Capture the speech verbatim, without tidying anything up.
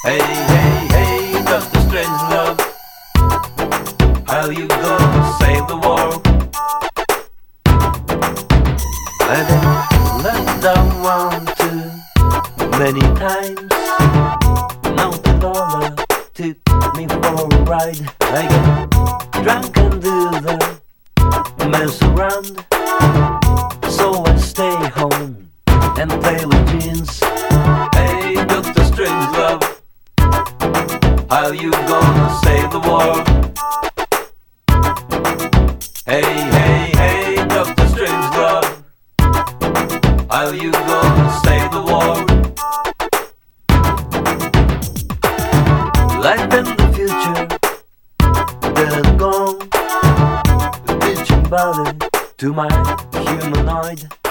Hey, hey, hey, Doctor Strangelove, how you gonna save the world? I've been let down one too many times. Now the dollar took me for a ride. I get drunk and do the mess around, so I stay home and play with jeans. Hey, Doctor Strangelove, how you gonna save the world? Hey, hey, hey, Doctor Strangelove, how you gonna save the world? Life in the future, dead and gone, bitching about it to my humanoid.